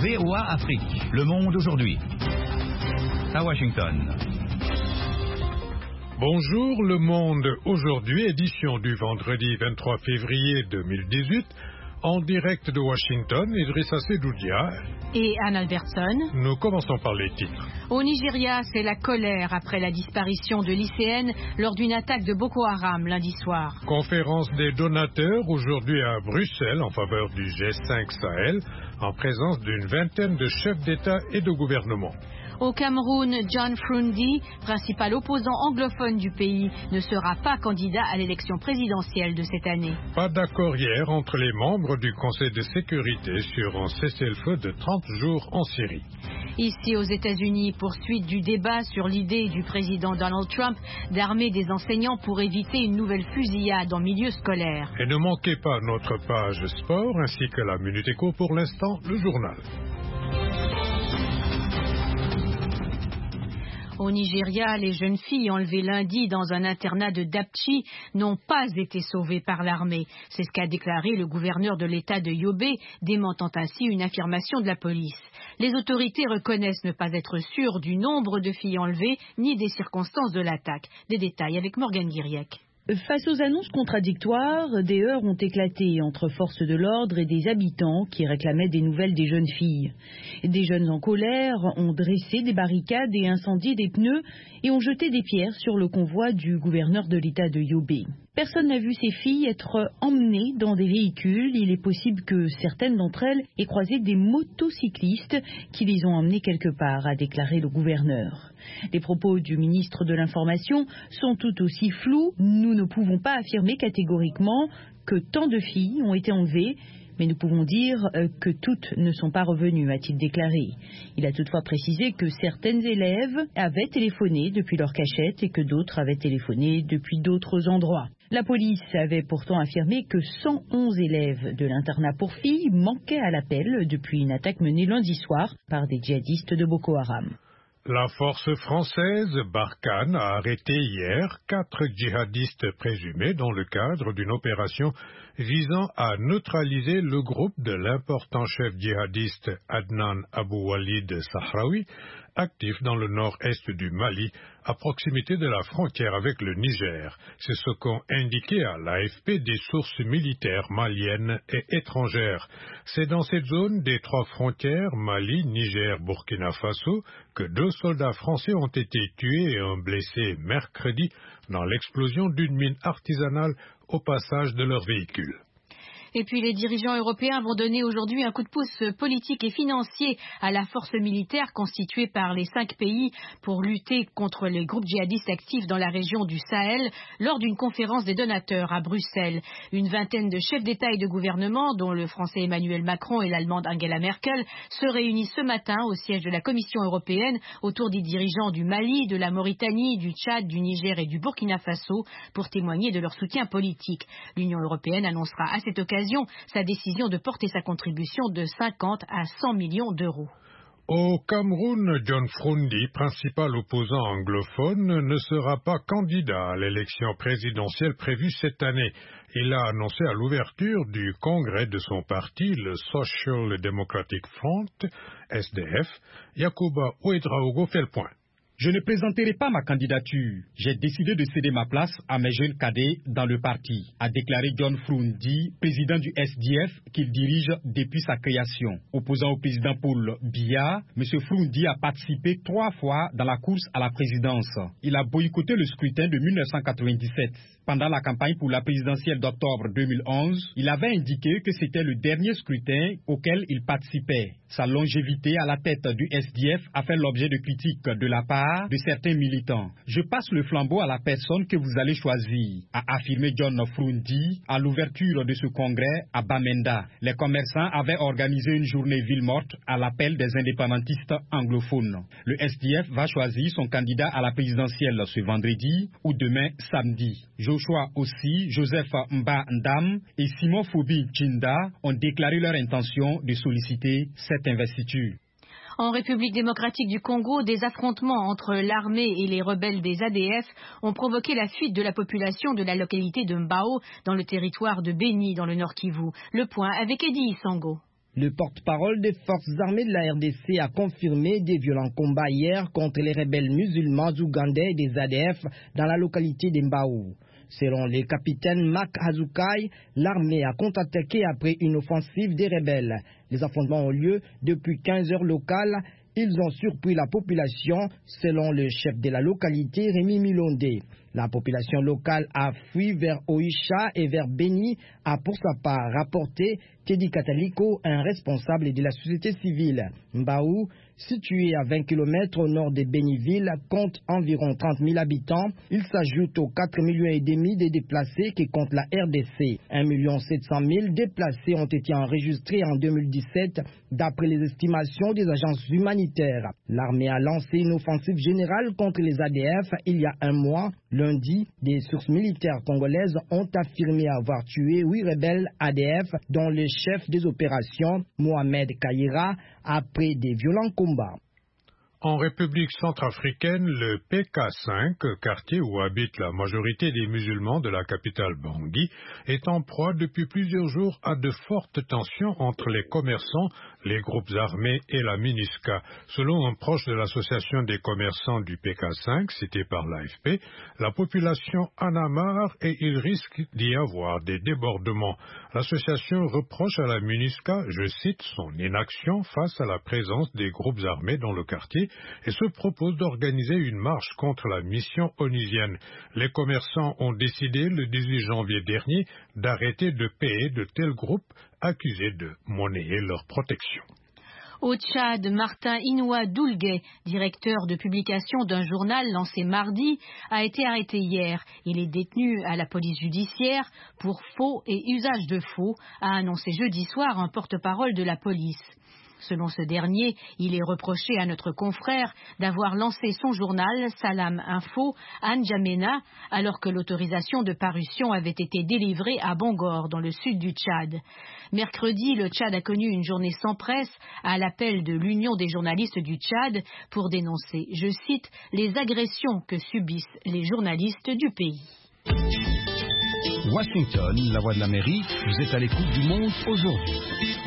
VOA Afrique. Le monde aujourd'hui. À Washington. Bonjour, Le Monde aujourd'hui, édition du vendredi 23 février 2018. En direct de Washington, Idrissa Sedoudia et Anne Albertson. Nous commençons par les titres. Au Nigeria, c'est la colère après la disparition de lycéennes lors d'une attaque de Boko Haram lundi soir. Conférence des donateurs aujourd'hui à Bruxelles en faveur du G5 Sahel, en présence d'une vingtaine de chefs d'État et de gouvernement. Au Cameroun, John Frundi, principal opposant anglophone du pays, ne sera pas candidat à l'élection présidentielle de cette année. Pas d'accord hier entre les membres du Conseil de sécurité sur un cessez-le-feu de 30 jours en Syrie. Ici aux États-Unis, poursuite du débat sur l'idée du président Donald Trump d'armer des enseignants pour éviter une nouvelle fusillade en milieu scolaire. Et ne manquez pas notre page sport ainsi que la Minute Éco, pour l'instant, le journal. Au Nigeria, les jeunes filles enlevées lundi dans un internat de Dapchi n'ont pas été sauvées par l'armée. C'est ce qu'a déclaré le gouverneur de l'État de Yobe, démentant ainsi une affirmation de la police. Les autorités reconnaissent ne pas être sûres du nombre de filles enlevées ni des circonstances de l'attaque. Des détails avec Morgane Guiriec. Face aux annonces contradictoires, des heurts ont éclaté entre forces de l'ordre et des habitants qui réclamaient des nouvelles des jeunes filles. Des jeunes en colère ont dressé des barricades et incendié des pneus et ont jeté des pierres sur le convoi du gouverneur de l'État de Yobe. Personne n'a vu ces filles être emmenées dans des véhicules. Il est possible que certaines d'entre elles aient croisé des motocyclistes qui les ont emmenées quelque part, a déclaré le gouverneur. Les propos du ministre de l'Information sont tout aussi flous. Nous ne pouvons pas affirmer catégoriquement que tant de filles ont été enlevées, mais nous pouvons dire que toutes ne sont pas revenues, a-t-il déclaré. Il a toutefois précisé que certaines élèves avaient téléphoné depuis leur cachette et que d'autres avaient téléphoné depuis d'autres endroits. La police avait pourtant affirmé que 111 élèves de l'internat pour filles manquaient à l'appel depuis une attaque menée lundi soir par des djihadistes de Boko Haram. La force française Barkhane a arrêté hier 4 djihadistes présumés dans le cadre d'une opération visant à neutraliser le groupe de l'important chef djihadiste Adnan Abou Walid Sahraoui, actif dans le nord-est du Mali, à proximité de la frontière avec le Niger. C'est ce qu'ont indiqué à l'AFP des sources militaires maliennes et étrangères. C'est dans cette zone des 3 frontières, Mali, Niger, Burkina Faso, que 2 soldats français ont été tués et un blessé mercredi dans l'explosion d'une mine artisanale au passage de leur véhicule. Et puis les dirigeants européens vont donner aujourd'hui un coup de pouce politique et financier à la force militaire constituée par les 5 pays pour lutter contre les groupes djihadistes actifs dans la région du Sahel lors d'une conférence des donateurs à Bruxelles. Une vingtaine de chefs d'État et de gouvernement, dont le français Emmanuel Macron et l'allemande Angela Merkel, se réunissent ce matin au siège de la Commission européenne autour des dirigeants du Mali, de la Mauritanie, du Tchad, du Niger et du Burkina Faso pour témoigner de leur soutien politique. L'Union européenne annoncera à cette occasion sa décision de porter sa contribution de 50 à 100 millions d'euros. Au Cameroun, John Frundi, principal opposant anglophone, ne sera pas candidat à l'élection présidentielle prévue cette année. Il a annoncé à l'ouverture du congrès de son parti, le Social Democratic Front, SDF. Yacouba Ouedraogo fait le point. Je ne présenterai pas ma candidature. J'ai décidé de céder ma place à mes jeunes cadets dans le parti, a déclaré John Frundi, président du SDF qu'il dirige depuis sa création. Opposant au président Paul Biya, M. Frundi a participé 3 fois dans la course à la présidence. Il a boycotté le scrutin de 1997. Pendant la campagne pour la présidentielle d'octobre 2011, il avait indiqué que c'était le dernier scrutin auquel il participait. Sa longévité à la tête du SDF a fait l'objet de critiques de la part de certains militants. Je passe le flambeau à la personne que vous allez choisir, a affirmé John Frundi à l'ouverture de ce congrès à Bamenda. Les commerçants avaient organisé une journée ville morte à l'appel des indépendantistes anglophones. Le SDF va choisir son candidat à la présidentielle ce vendredi ou demain samedi. Joshua aussi, Joseph Mba Ndam et Simon Fobi Djinda ont déclaré leur intention de solliciter cette investiture. En République démocratique du Congo, des affrontements entre l'armée et les rebelles des ADF ont provoqué la fuite de la population de la localité de Mbao dans le territoire de Beni dans le Nord Kivu. Le point avec Eddie Isango. Le porte-parole des forces armées de la RDC a confirmé des violents combats hier contre les rebelles musulmans ougandais et des ADF dans la localité d'Embaou. Selon le capitaine Mak Hazukai, l'armée a contre-attaqué après une offensive des rebelles. Les affrontements ont lieu depuis 15 heures locales. Ils ont surpris la population, selon le chef de la localité, Rémi Milondé. La population locale a fui vers Oisha et vers Beni, a pour sa part rapporté Teddy Kataliko, un responsable de la société civile. Mbaou, situé à 20 km au nord de Beniville, compte environ 30 000 habitants. Il s'ajoute aux 4,5 millions de déplacés que compte la RDC. 1 700 000 déplacés ont été enregistrés en 2017, d'après les estimations des agences humanitaires. L'armée a lancé une offensive générale contre les ADF il y a un mois. Lundi, des sources militaires congolaises ont affirmé avoir tué 8 rebelles ADF, dont le chef des opérations, Mohamed Kayira, après des violents combats. En République centrafricaine, le PK5, quartier où habite la majorité des musulmans de la capitale Bangui, est en proie depuis plusieurs jours à de fortes tensions entre les commerçants, les groupes armés et la MINUSCA. Selon un proche de l'association des commerçants du PK5, cité par l'AFP, la population en a marre et il risque d'y avoir des débordements. L'association reproche à la MINUSCA, je cite, son inaction face à la présence des groupes armés dans le quartier et se propose d'organiser une marche contre la mission onusienne. Les commerçants ont décidé le 18 janvier dernier d'arrêter de payer de tels groupes accusés de monnayer leur protection. Au Tchad, Martin Inoua Doulgué, directeur de publication d'un journal lancé mardi, a été arrêté hier. Il est détenu à la police judiciaire pour faux et usage de faux, a annoncé jeudi soir un porte-parole de la police. Selon ce dernier, il est reproché à notre confrère d'avoir lancé son journal Salam Info à N'Djamena alors que l'autorisation de parution avait été délivrée à Bangor, dans le sud du Tchad. Mercredi, le Tchad a connu une journée sans presse à l'appel de l'Union des journalistes du Tchad pour dénoncer, je cite, les agressions que subissent les journalistes du pays. Washington, la voix de l'Amérique, vous êtes à l'écoute du Monde aujourd'hui.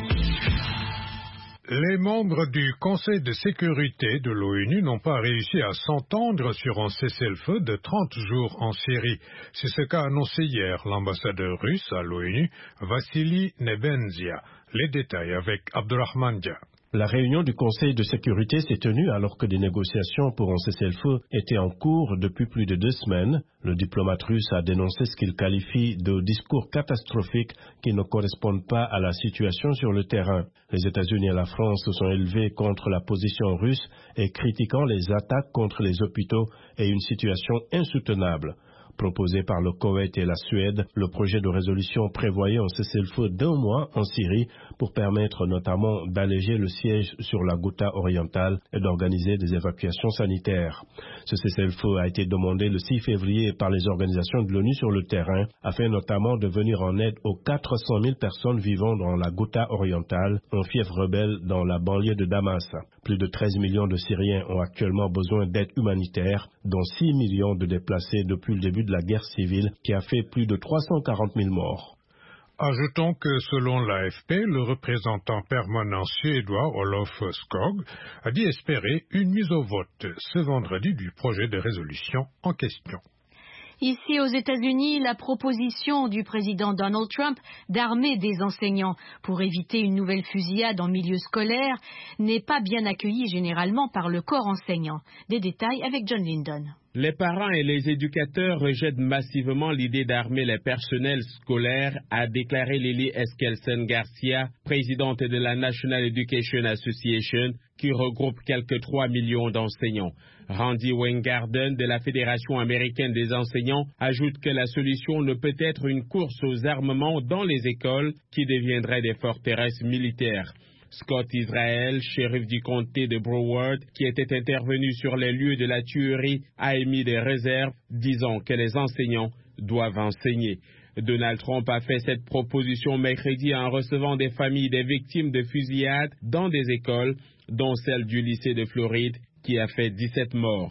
Les membres du Conseil de sécurité de l'ONU n'ont pas réussi à s'entendre sur un cessez-le-feu de 30 jours en Syrie. C'est ce qu'a annoncé hier l'ambassadeur russe à l'ONU, Vassili Nebenzia. Les détails avec Abdurrahman Dia. La réunion du Conseil de sécurité s'est tenue alors que des négociations pour un cessez-le-feu étaient en cours depuis plus de 2 semaines. Le diplomate russe a dénoncé ce qu'il qualifie de discours catastrophiques qui ne correspondent pas à la situation sur le terrain. Les États-Unis et la France se sont élevés contre la position russe et critiquant les attaques contre les hôpitaux et une situation insoutenable. Proposé par le Koweït et la Suède, le projet de résolution prévoyait un cessez-le-feu d'1 mois en Syrie pour permettre notamment d'alléger le siège sur la Ghouta orientale et d'organiser des évacuations sanitaires. Ce cessez-le-feu a été demandé le 6 février par les organisations de l'ONU sur le terrain, afin notamment de venir en aide aux 400 000 personnes vivant dans la Ghouta orientale, un fief rebelle dans la banlieue de Damas. Plus de 13 millions de Syriens ont actuellement besoin d'aide humanitaire, dont 6 millions de déplacés depuis le début de la guerre civile qui a fait plus de 340 000 morts. Ajoutons que selon l'AFP, le représentant permanent suédois Olof Skog a dit espérer une mise au vote ce vendredi du projet de résolution en question. Ici aux États-Unis, la proposition du président Donald Trump d'armer des enseignants pour éviter une nouvelle fusillade en milieu scolaire n'est pas bien accueillie généralement par le corps enseignant. Des détails avec John Lyndon. Les parents et les éducateurs rejettent massivement l'idée d'armer les personnels scolaires, a déclaré Lily Eskelsen Garcia, présidente de la National Education Association, qui regroupe quelques 3 millions d'enseignants. Randy Weingarten de la Fédération américaine des enseignants ajoute que la solution ne peut être une course aux armements dans les écoles qui deviendraient des forteresses militaires. Scott Israel, shérif du comté de Broward, qui était intervenu sur les lieux de la tuerie, a émis des réserves, disant que les enseignants doivent enseigner. Donald Trump a fait cette proposition mercredi en recevant des familles des victimes de fusillades dans des écoles, dont celle du lycée de Floride, qui a fait 17 morts.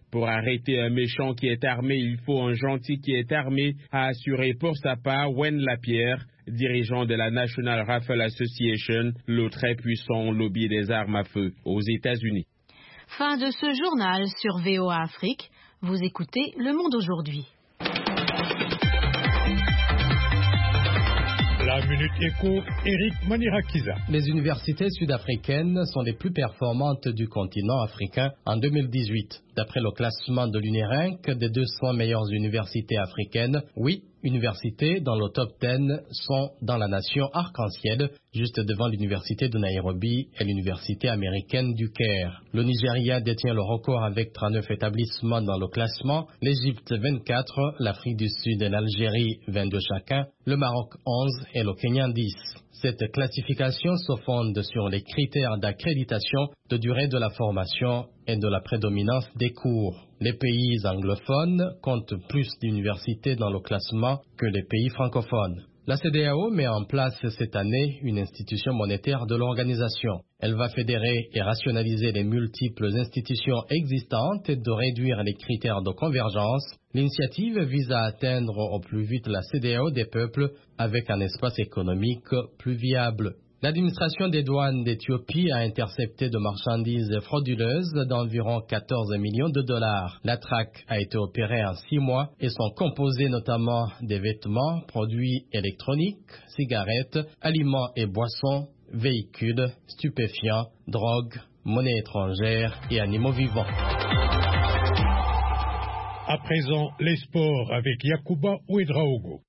Pour arrêter un méchant qui est armé, il faut un gentil qui est armé, a assuré pour sa part Wen Lapierre, dirigeant de la National Rifle Association, le très puissant lobby des armes à feu aux États-Unis. Fin de ce journal sur VOA Afrique. Vous écoutez Le Monde aujourd'hui. La Minute Éco, Eric Manirakiza. Les universités sud-africaines sont les plus performantes du continent africain en 2018. D'après le classement de l'UNIRINC des 200 meilleures universités africaines, 8 universités dans le top 10 sont dans la nation arc-en-ciel, juste devant l'université de Nairobi et l'université américaine du Caire. Le Nigeria détient le record avec 39 établissements dans le classement, l'Égypte 24, l'Afrique du Sud et l'Algérie 22 chacun, le Maroc 11 et le Kenya 10. Cette classification se fonde sur les critères d'accréditation, de durée de la formation et de la prédominance des cours. Les pays anglophones comptent plus d'universités dans le classement que les pays francophones. La CEDEAO met en place cette année une institution monétaire de l'organisation. Elle va fédérer et rationaliser les multiples institutions existantes et de réduire les critères de convergence. L'initiative vise à atteindre au plus vite la CEDEAO des peuples avec un espace économique plus viable. L'administration des douanes d'Éthiopie a intercepté de marchandises frauduleuses d'environ 14 millions de dollars. La traque a été opérée en 6 mois et sont composées notamment des vêtements, produits électroniques, cigarettes, aliments et boissons, véhicules, stupéfiants, drogues, monnaie étrangère et animaux vivants. À présent, les sports avec Yacouba Ouedraogo.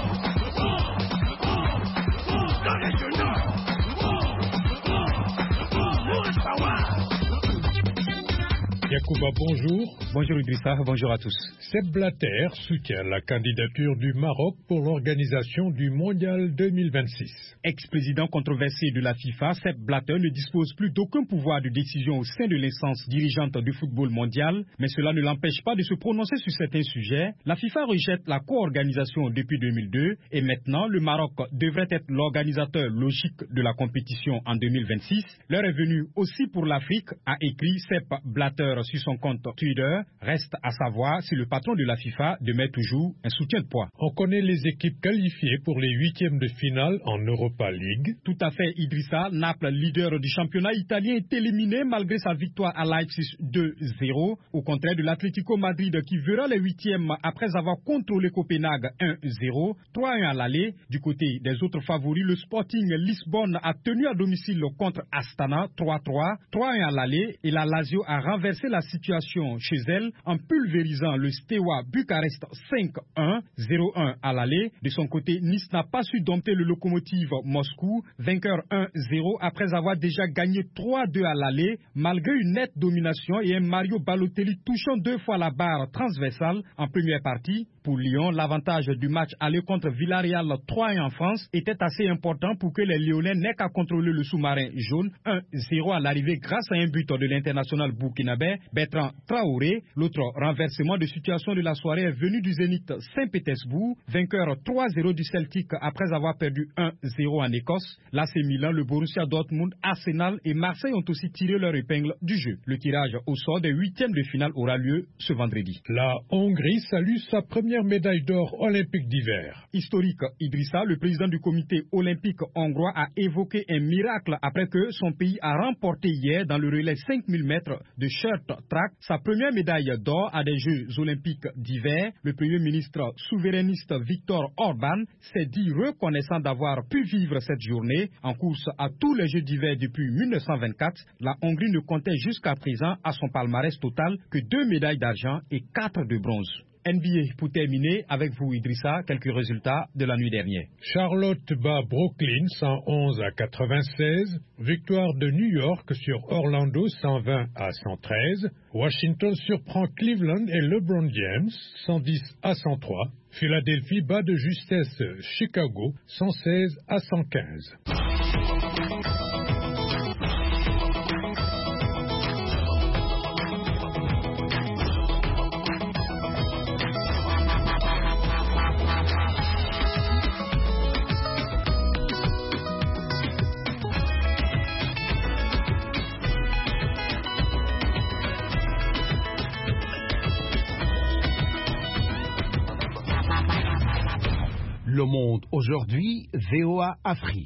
Yacouba, bonjour. Bonjour Idrissa, bonjour à tous. Sepp Blatter soutient la candidature du Maroc pour l'organisation du Mondial 2026. Ex-président controversé de la FIFA, Sepp Blatter ne dispose plus d'aucun pouvoir de décision au sein de l'instance dirigeante du football mondial, mais cela ne l'empêche pas de se prononcer sur certains sujets. La FIFA rejette la co-organisation depuis 2002 et maintenant le Maroc devrait être l'organisateur logique de la compétition en 2026. L'heure est venue aussi pour l'Afrique, a écrit Sepp Blatter sur son compte Twitter. Reste à savoir si le patron de la FIFA demeure toujours un soutien de poids. On connaît les équipes qualifiées pour les huitièmes de finale en Europa League. Tout à fait, Idrissa. Naples, leader du championnat italien, est éliminé malgré sa victoire à Leipzig 2-0. Au contraire de l'Atlético Madrid qui verra les huitièmes après avoir contrôlé Copenhague 1-0, 3-1 à l'aller. Du côté des autres favoris, le Sporting Lisbonne a tenu à domicile contre Astana 3-3, 3-1 à l'aller et la Lazio a renversé la situation chez elle en pulvérisant le Steaua Bucarest 5-1, 0-1 à l'aller. De son côté, Nice n'a pas su dompter le Lokomotiv Moscou, vainqueur 1-0 après avoir déjà gagné 3-2 à l'aller, malgré une nette domination et un Mario Balotelli touchant 2 fois la barre transversale en première partie. Pour Lyon, l'avantage du match aller contre Villarreal 3-1 en France était assez important pour que les Lyonnais n'aient qu'à contrôler le sous-marin jaune 1-0 à l'arrivée grâce à un but de l'international burkinabé Bertrand Traoré. L'autre renversement de situation de la soirée est venu du Zénith Saint-Pétersbourg, vainqueur 3-0 du Celtic après avoir perdu 1-0 en Écosse. L'AC Milan, le Borussia Dortmund, Arsenal et Marseille ont aussi tiré leur épingle du jeu. Le tirage au sort des huitièmes de finale aura lieu ce vendredi. La Hongrie salue sa première médaille d'or olympique d'hiver. Historique, Idrissa, le président du comité olympique hongrois, a évoqué un miracle après que son pays a remporté hier dans le relais 5000 mètres de short track sa première médaille d'or à des Jeux olympiques d'hiver. Le premier ministre souverainiste Viktor Orban s'est dit reconnaissant d'avoir pu vivre cette journée. En course à tous les Jeux d'hiver depuis 1924, la Hongrie ne comptait jusqu'à présent à son palmarès total que 2 médailles d'argent et 4 de bronze. NBA, pour terminer, avec vous Idrissa, quelques résultats de la nuit dernière. Charlotte bat Brooklyn 111-96. Victoire de New York sur Orlando 120-113. Washington surprend Cleveland et LeBron James 110-103. Philadelphie bat de justesse Chicago 116-115. Le Monde aujourd'hui, VOA Afrique.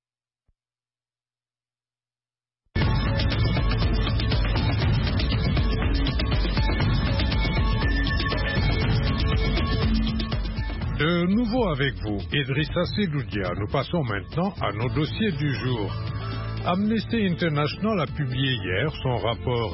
De nouveau avec vous, Idrissa Seloudia. Nous passons maintenant à nos dossiers du jour. Amnesty International a publié hier son rapport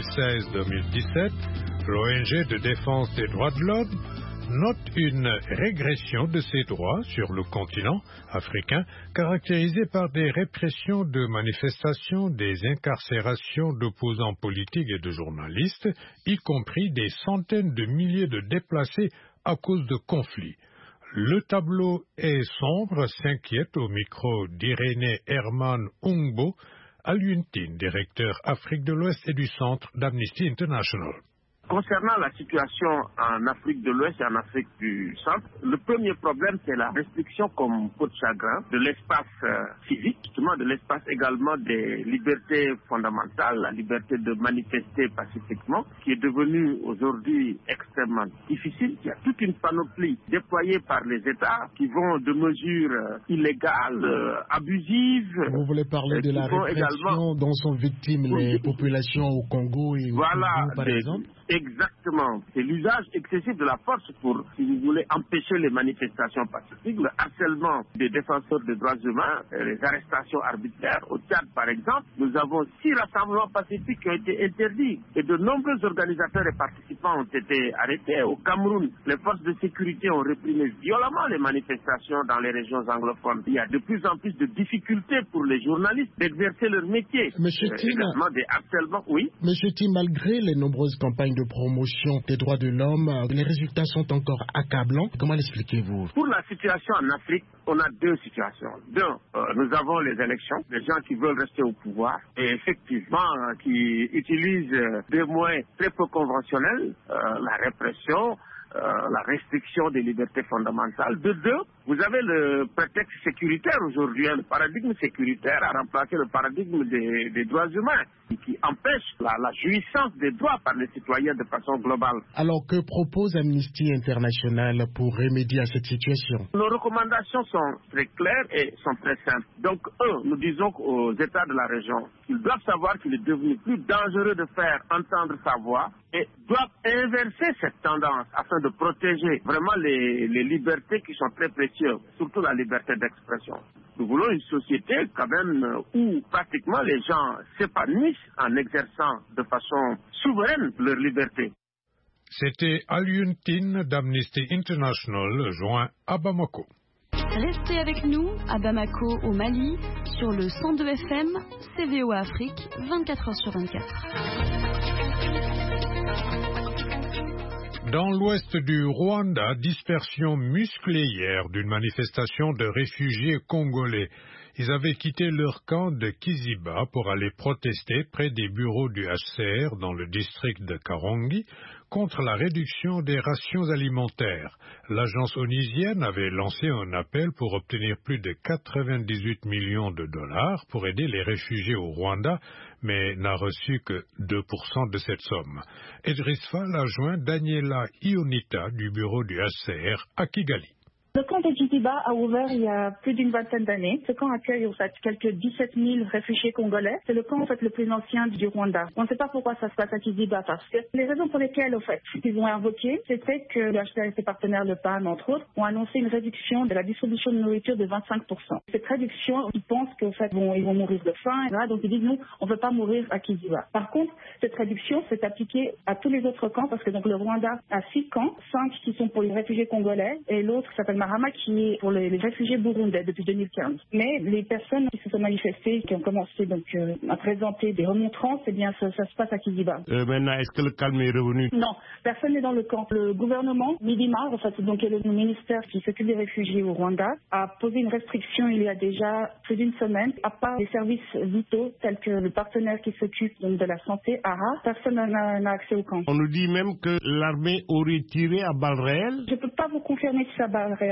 2016-2017. L'ONG de défense des droits de l'homme note une régression de ces droits sur le continent africain, caractérisée par des répressions de manifestations, des incarcérations d'opposants politiques et de journalistes, y compris des centaines de milliers de déplacés à cause de conflits. Le tableau est sombre, s'inquiète au micro d'Irénée Herman Ungbo, Aluntine, directeur Afrique de l'Ouest et du Centre d'Amnesty International. Concernant la situation en Afrique de l'Ouest et en Afrique du Centre, le premier problème, c'est la restriction comme peau de chagrin de l'espace physique, justement de l'espace également des libertés fondamentales, la liberté de manifester pacifiquement, qui est devenue aujourd'hui extrêmement difficile. Il y a toute une panoplie déployée par les États qui vont de mesures illégales, abusives. Vous voulez parler de la répression dont sont victimes les populations au Congo et au Congo, par exemple? Exactement. C'est l'usage excessif de la force pour, si vous voulez, empêcher les manifestations pacifiques, le harcèlement des défenseurs des droits humains, les arrestations arbitraires. Au Tchad, par exemple, nous avons 6 rassemblements pacifiques qui ont été interdits et de nombreux organisateurs et participants ont été arrêtés. Au Cameroun, les forces de sécurité ont réprimé violemment les manifestations dans les régions anglophones. Il y a de plus en plus de difficultés pour les journalistes d'exercer leur métier. Monsieur Tim, également des harcèlements, oui. Monsieur Tim, malgré les nombreuses campagnes de promotion des droits de l'homme, les résultats sont encore accablants. Comment l'expliquez-vous? Pour la situation en Afrique, on a 2 situations. Nous avons les élections, les gens qui veulent rester au pouvoir et effectivement qui utilisent des moyens très peu conventionnels, la répression, la restriction des libertés fondamentales. De 2, vous avez le prétexte sécuritaire aujourd'hui. Le paradigme sécuritaire a remplacé le paradigme des droits humains qui empêche la jouissance des droits par les citoyens de façon globale. Alors que propose Amnesty International pour remédier à cette situation? Nos recommandations sont très claires et sont très simples. Donc, nous disons aux États de la région qu'ils doivent savoir qu'il est devenu plus dangereux de faire entendre sa voix et doivent inverser cette tendance afin de protéger vraiment les libertés qui sont très précieuses, surtout la liberté d'expression. Nous voulons une société quand même où pratiquement les gens s'épanouissent en exerçant de façon souveraine leur liberté. C'était Aluntine d'Amnesty International, joint à Bamako. Restez avec nous à Bamako, au Mali, sur le 102 FM, VOA Afrique, 24h/24. Dans l'ouest du Rwanda, dispersion musclée hier d'une manifestation de réfugiés congolais. Ils avaient quitté leur camp de Kiziba pour aller protester près des bureaux du HCR dans le district de Karongi contre la réduction des rations alimentaires. L'agence onusienne avait lancé un appel pour obtenir plus de 98 millions de dollars pour aider les réfugiés au Rwanda, mais n'a reçu que 2% de cette somme. Idriss Fall a joint Daniela Ionita du bureau du HCR à Kigali. Le camp de Kiziba a ouvert il y a plus d'une vingtaine d'années. Ce camp accueille en fait quelques 17 000 réfugiés congolais. C'est le camp en fait le plus ancien du Rwanda. On ne sait pas pourquoi ça se passe à Kiziba parce que les raisons pour lesquelles en fait ils ont invoqué, c'était que le HCR et ses partenaires, le PAM entre autres, ont annoncé une réduction de la distribution de nourriture de 25%. Cette réduction, ils pensent qu'en fait ils vont mourir de faim, etc. Donc ils disent nous, on ne veut pas mourir à Kiziba. Par contre, cette réduction s'est appliquée à tous les autres camps parce que donc le Rwanda a 6 camps, 5 qui sont pour les réfugiés congolais et l'autre s'appelle Mahama qui est pour les réfugiés burundais depuis 2015. Mais les personnes qui se sont manifestées, qui ont commencé donc à présenter des remontrances, eh bien ça se passe à Kiziba. Maintenant, est-ce que le calme est revenu? Non, personne n'est dans le camp. Le gouvernement, Midima, en fait, donc le ministère qui s'occupe des réfugiés au Rwanda, a posé une restriction il y a déjà plus d'une semaine. À part les services vitaux tels que le partenaire qui s'occupe de la santé, ARA, personne n'a accès au camp. On nous dit même que l'armée aurait tiré à balles réelles. Je ne peux pas vous confirmer si c'est à balles réelles.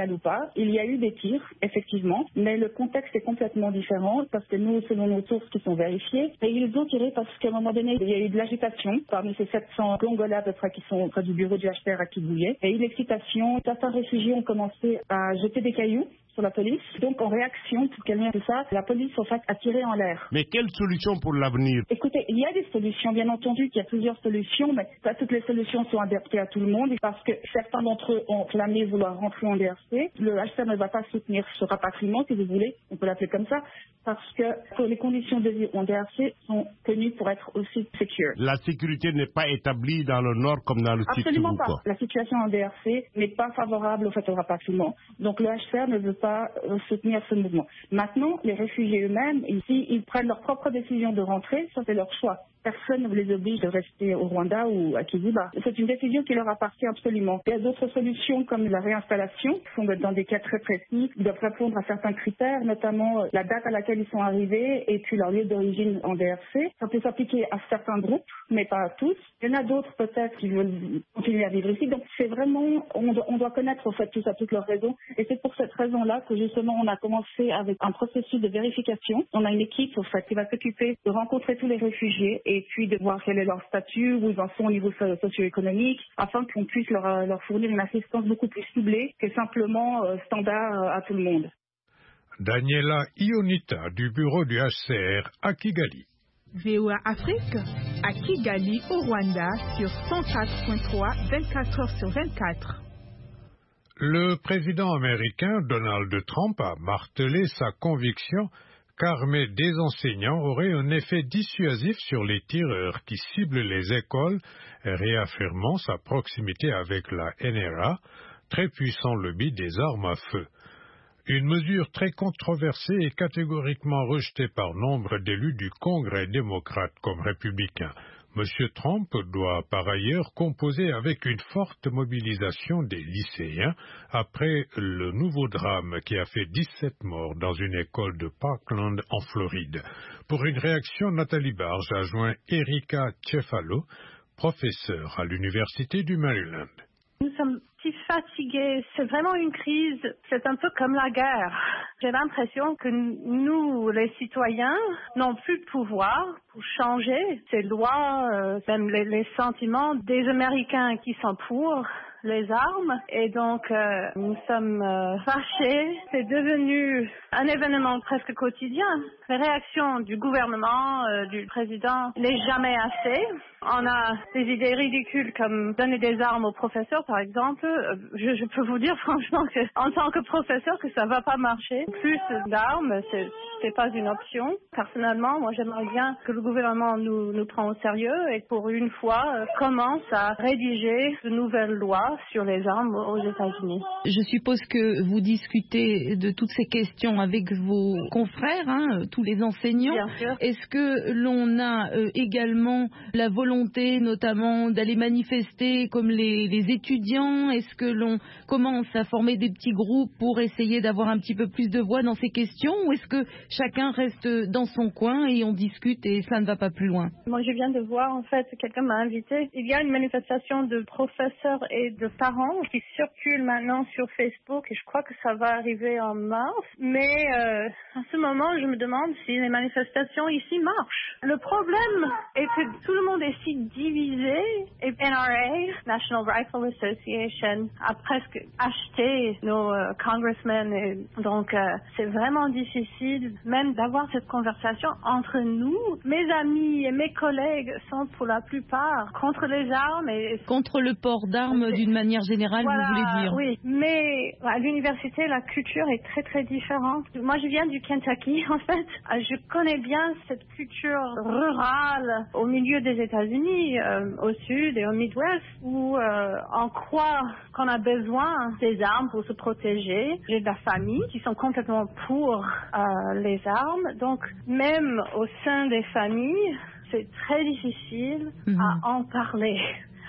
réel ou pas. Il y a eu des tirs, effectivement, mais le contexte est complètement différent parce que nous, selon nos sources qui sont vérifiées, et ils ont tiré parce qu'à un moment donné, il y a eu de l'agitation parmi ces 700 Congolais à peu près qui sont près du bureau du HCR à Kibouye. Et une excitation, certains réfugiés ont commencé à jeter des cailloux sur la police. Donc, en réaction, pour calmer tout ça, la police, en fait, a tiré en l'air. Mais quelle solution pour l'avenir? Écoutez, il y a des solutions, bien entendu qu'il y a plusieurs solutions, mais pas toutes les solutions sont adaptées à tout le monde, parce que certains d'entre eux ont clamé vouloir rentrer en DRC. Le HCR ne va pas soutenir ce rapatriement, si vous voulez, on peut l'appeler comme ça, parce que les conditions de vie en DRC sont connues pour être aussi secure. La sécurité n'est pas établie dans le nord comme dans le sud. Absolument pas. La situation en DRC n'est pas favorable au fait au rapatriement. Donc le HCR ne veut pas soutenir ce mouvement. Maintenant, les réfugiés eux-mêmes, ici, ils prennent leur propre décision de rentrer, ça c'est leur choix. Personne ne les oblige de rester au Rwanda ou à Kiziba. C'est une décision qui leur appartient absolument. Il y a d'autres solutions comme la réinstallation, qui sont dans des cas très précis, qui doivent répondre à certains critères, notamment la date à laquelle ils sont arrivés et puis leur lieu d'origine en DRC. Ça peut s'appliquer à certains groupes, mais pas à tous. Il y en a d'autres peut-être qui veulent continuer à vivre ici. Donc c'est vraiment, on doit connaître en fait tout ça, toutes leurs raisons. Et c'est pour cette raison-là que justement on a commencé avec un processus de vérification. On a une équipe en fait qui va s'occuper de rencontrer tous les réfugiés et puis de voir quel est leur statut, où ils en sont au niveau socio-économique, afin qu'on puisse leur fournir une assistance beaucoup plus ciblée que simplement standard à tout le monde. Daniela Ionita du bureau du HCR à Kigali. VOA Afrique à Kigali au Rwanda sur 104.3 24 heures sur 24. Le président américain Donald Trump a martelé sa conviction qu'armer des enseignants aurait un effet dissuasif sur les tireurs qui ciblent les écoles, réaffirmant sa proximité avec la NRA, très puissant lobby des armes à feu. Une mesure très controversée et catégoriquement rejetée par nombre d'élus du Congrès démocrate comme républicain. M. Trump doit par ailleurs composer avec une forte mobilisation des lycéens après le nouveau drame qui a fait 17 morts dans une école de Parkland en Floride. Pour une réaction, Nathalie Barge a joint Erika Cefalo, professeure à l'Université du Maryland. Nous sommes si fatigués, c'est vraiment une crise, c'est un peu comme la guerre. J'ai l'impression que nous, les citoyens, n'avons plus de pouvoir pour changer ces lois, même les sentiments des Américains qui sont pour les armes. Et donc, nous sommes fâchés. C'est devenu un événement presque quotidien. Les réactions du gouvernement, du président, n'est jamais assez. On a des idées ridicules comme donner des armes aux professeurs, par exemple. Je peux vous dire franchement que, en tant que professeur, que ça va pas marcher. Plus d'armes, c'est pas une option. Personnellement, moi, j'aimerais bien que le gouvernement nous prenne au sérieux et pour une fois commence à rédiger de nouvelles lois sur les armes aux États-Unis. Je suppose que vous discutez de toutes ces questions avec vos confrères, tous les enseignants. Bien sûr. Est-ce que l'on a également la volonté, notamment, d'aller manifester comme les étudiants? Est-ce que l'on commence à former des petits groupes pour essayer d'avoir un petit peu plus de voix dans ces questions? Ou est-ce que chacun reste dans son coin et on discute et cela ne va pas plus loin? Moi, je viens de voir, en fait, quelqu'un m'a invité. Il y a une manifestation de professeurs et de parents qui circule maintenant sur Facebook et je crois que ça va arriver en mars. Mais à ce moment, je me demande si les manifestations ici marchent. Le problème est que tout le monde est si divisé et NRA, National Rifle Association, a presque acheté nos congressmen. Et donc, c'est vraiment difficile même d'avoir cette conversation entre nous. Mes amis et mes collègues sont pour la plupart contre les armes. Et contre le port d'armes d'une manière générale, voilà, vous voulez dire? Oui, mais à l'université, la culture est très très différente. Moi, je viens du Kentucky, en fait. Je connais bien cette culture rurale au milieu des États-Unis, au sud et au Midwest, où on croit qu'on a besoin des armes pour se protéger. J'ai de la famille qui sont complètement pour les armes. Donc, même au sein des familles, c'est très difficile à en parler.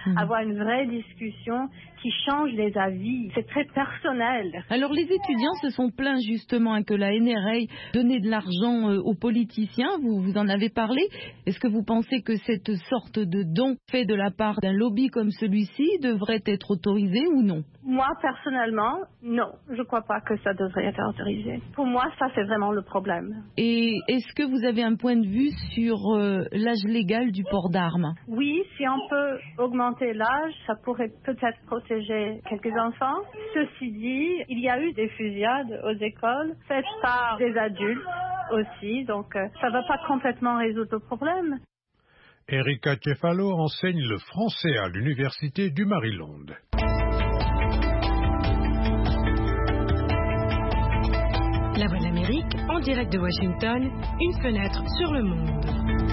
avoir une vraie discussion qui change les avis. C'est très personnel. Alors les étudiants se sont plaints justement que la NRA donnait de l'argent aux politiciens. Vous en avez parlé. Est-ce que vous pensez que cette sorte de don fait de la part d'un lobby comme celui-ci devrait être autorisé ou non? Moi, personnellement, non. Je ne crois pas que ça devrait être autorisé. Pour moi, ça, c'est vraiment le problème. Et est-ce que vous avez un point de vue sur l'âge légal du port d'armes? Oui, si on peut augmenter l'âge, ça pourrait peut-être protéger quelques enfants. Ceci dit, il y a eu des fusillades aux écoles faites par des adultes aussi, donc ça ne va pas complètement résoudre le problème. Erika Cefalo enseigne le français à l'Université du Maryland. La Voix d'Amérique, en direct de Washington, une fenêtre sur le monde.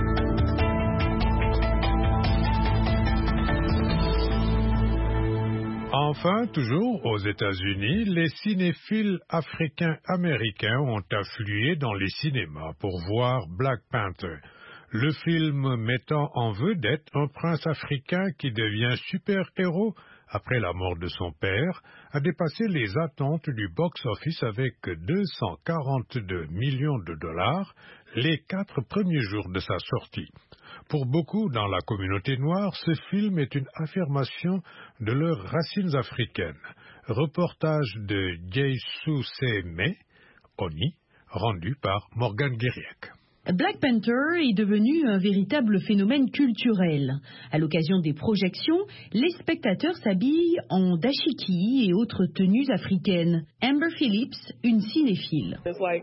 Enfin, toujours aux États-Unis, les cinéphiles africains-américains ont afflué dans les cinémas pour voir Black Panther, le film mettant en vedette un prince africain qui devient super-héros après la mort de son père, a dépassé les attentes du box-office avec 242 millions de dollars les 4 premiers jours de sa sortie. Pour beaucoup dans la communauté noire, ce film est une affirmation de leurs racines africaines. Reportage de Jesu Seme, Oni, rendu par Morgane Guériec. Black Panther est devenu un véritable phénomène culturel. À l'occasion des projections, les spectateurs s'habillent en dashiki et autres tenues africaines. Amber Phillips, une cinéphile. C'est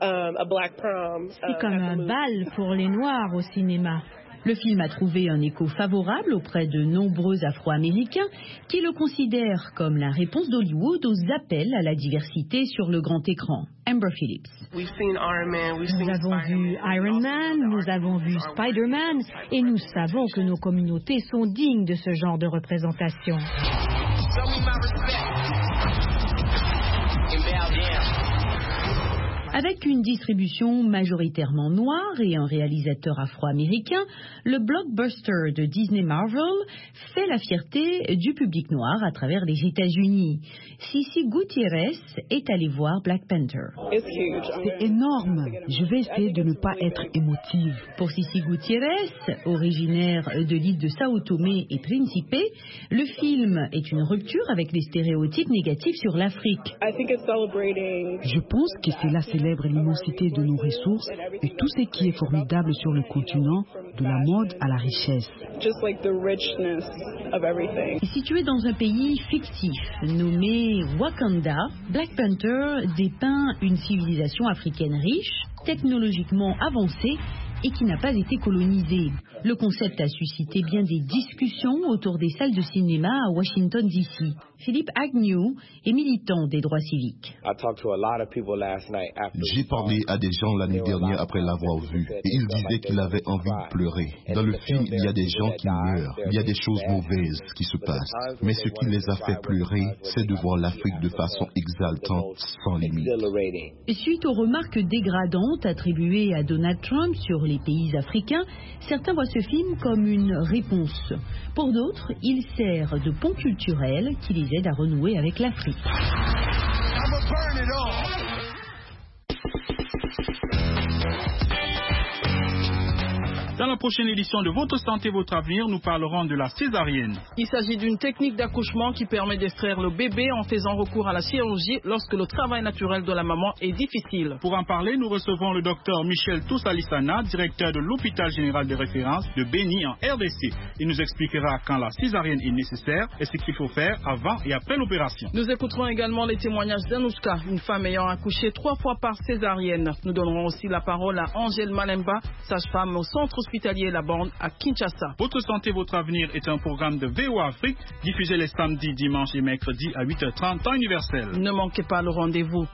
comme un bal pour les Noirs au cinéma. Le film a trouvé un écho favorable auprès de nombreux Afro-Américains qui le considèrent comme la réponse d'Hollywood aux appels à la diversité sur le grand écran. Amber Phillips. Nous avons vu Iron Man, nous avons vu Spider-Man et nous savons que nos communautés sont dignes de ce genre de représentation. Avec une distribution majoritairement noire et un réalisateur afro-américain, le blockbuster de Disney Marvel fait la fierté du public noir à travers les États-Unis. Sissi Gutiérrez est allée voir Black Panther. C'est énorme. Je vais essayer de ne pas être émotive. Pour Sissi Gutiérrez, originaire de l'île de Sao Tomé et Principe, le film est une rupture avec les stéréotypes négatifs sur l'Afrique. Je pense que cela célèbre l'immensité de nos ressources et tout ce qui est formidable sur le continent, de la mode à la richesse. Situé dans un pays fictif nommé Wakanda, Black Panther dépeint une civilisation africaine riche, technologiquement avancée et qui n'a pas été colonisée. Le concept a suscité bien des discussions autour des salles de cinéma à Washington, D.C. Philippe Agnew est militant des droits civiques. J'ai parlé à des gens la nuit dernière après l'avoir vu et ils disaient qu'ils avaient envie de pleurer. Dans le film, il y a des gens qui meurent, il y a des choses mauvaises qui se passent. Mais ce qui les a fait pleurer, c'est de voir l'Afrique de façon exaltante, sans limite. Suite aux remarques dégradantes attribuées à Donald Trump sur les pays africains, certains voient ce film comme une réponse. Pour d'autres, il sert de pont culturel qui les aide à renouer avec l'Afrique. Dans la prochaine édition de Votre Santé, Votre Avenir, nous parlerons de la césarienne. Il s'agit d'une technique d'accouchement qui permet d'extraire le bébé en faisant recours à la chirurgie lorsque le travail naturel de la maman est difficile. Pour en parler, nous recevons le docteur Michel Toussalissana, directeur de l'hôpital général de référence de Béni en RDC. Il nous expliquera quand la césarienne est nécessaire et ce qu'il faut faire avant et après l'opération. Nous écouterons également les témoignages d'Anouska, une femme ayant accouché 3 fois par césarienne. Nous donnerons aussi la parole à Angèle Malemba, sage-femme au centre hospitalier La Borne à Kinshasa. Votre santé, votre avenir est un programme de VOA Afrique diffusé les samedis, dimanches et mercredis à 8h30 temps universel. Ne manquez pas le rendez-vous.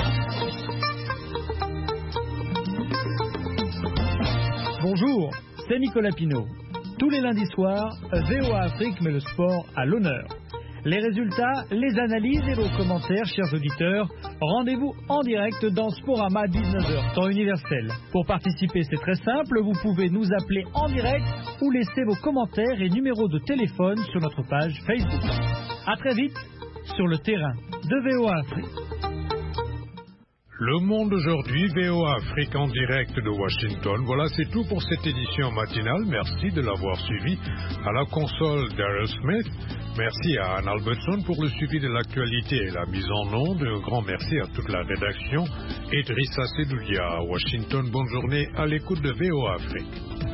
Bonjour, c'est Nicolas Pinault. Tous les lundis soirs, VOA Afrique met le sport à l'honneur. Les résultats, les analyses et vos commentaires, chers auditeurs. Rendez-vous en direct dans Sporama 19h, temps universel. Pour participer, c'est très simple. Vous pouvez nous appeler en direct ou laisser vos commentaires et numéros de téléphone sur notre page Facebook. À très vite sur le terrain de VOA Afrique. Le Monde aujourd'hui, VOA Afrique en direct de Washington. Voilà, c'est tout pour cette édition matinale. Merci de l'avoir suivi. À la console, Daryl Smith. Merci à Anne Albertson pour le suivi de l'actualité et la mise en onde. Un grand merci à toute la rédaction. Idrissa Sedoulia à Washington. Bonne journée à l'écoute de VOA Afrique.